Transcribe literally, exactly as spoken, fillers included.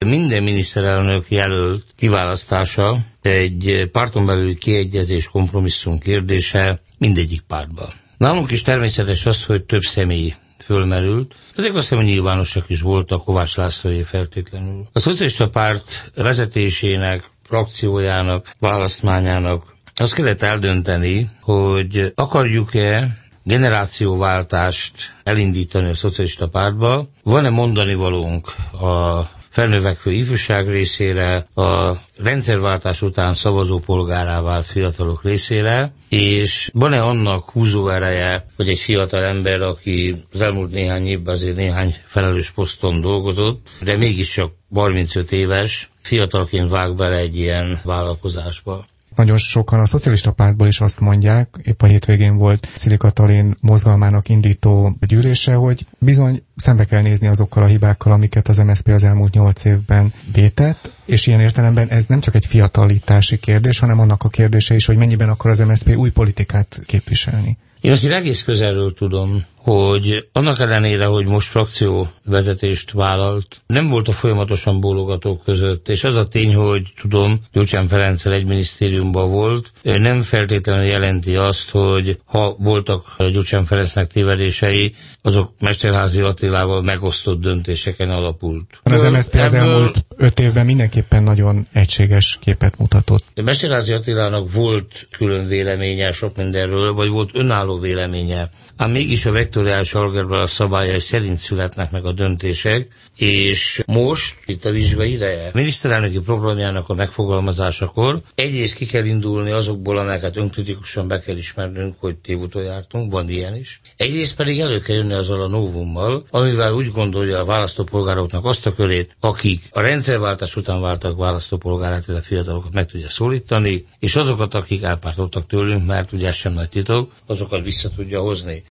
minden miniszterelnök jelölt kiválasztása egy párton belüli kiegyezés, kompromisszum kérdése mindegyik pártban. Nálunk is természetes az, hogy több személy fölmerült. Ezek azt hiszem, hogy nyilvánosak is voltak, Kovács Lászlóé feltétlenül. A szocialista párt vezetésének, frakciójának, választmányának azt kellett eldönteni, hogy akarjuk-e generációváltást elindítani a szocialista pártba. Van-e mondani valónk a felnövekvő ifjúság részére, a rendszerváltás után szavazó polgárá vált fiatalok részére, és van-e annak húzó ereje, hogy egy fiatal ember, aki az elmúlt néhány évben azért néhány felelős poszton dolgozott, de mégiscsak harmincöt éves, fiatalként vág bele egy ilyen vállalkozásba. Nagyon sokan a szocialista pártból is azt mondják, épp a hétvégén volt Szili Katalin mozgalmának indító gyűlése, hogy bizony szembe kell nézni azokkal a hibákkal, amiket az em es zé pé az elmúlt nyolc évben vétett, és ilyen értelemben ez nem csak egy fiatalítási kérdés, hanem annak a kérdése is, hogy mennyiben akar az em es zé pé új politikát képviselni. Én azért egész közelről tudom, hogy annak ellenére, hogy most frakcióvezetést vállalt, nem volt a folyamatosan bólogatók között, és az a tény, hogy tudom, Gyurcsány Ferenccel egy minisztériumban volt, nem feltétlenül jelenti azt, hogy ha voltak Gyurcsány Ferencnek tévedései, azok Mesterházy Attilával megosztott döntéseken alapult. Az em es zé pé az elmúlt öt évben mindenképpen nagyon egységes képet mutatott. Mesterházy Attilának volt külön véleménye sok mindenről, vagy volt önálló véleménye, ám mégis a vektoriális algebra szabályai szerint születnek meg a döntések, és most, itt a vizsga ideje, a miniszterelnöki programjának a megfogalmazásakor egyrészt ki kell indulni azokból, amelyeket önkritikusan be kell ismernünk, hogy tévúton jártunk, van ilyen is. Egyrészt pedig elő kell jönni azzal a novummal, amivel úgy gondolja a választópolgároknak azt a körét, akik a rendszerváltás után váltak választópolgárát, illetve fiatalokat meg tudja szólítani, és azokat, akik elpártoltak tőlünk, mert ugye ez sem nagy titok, azokat vissza tudja hozni.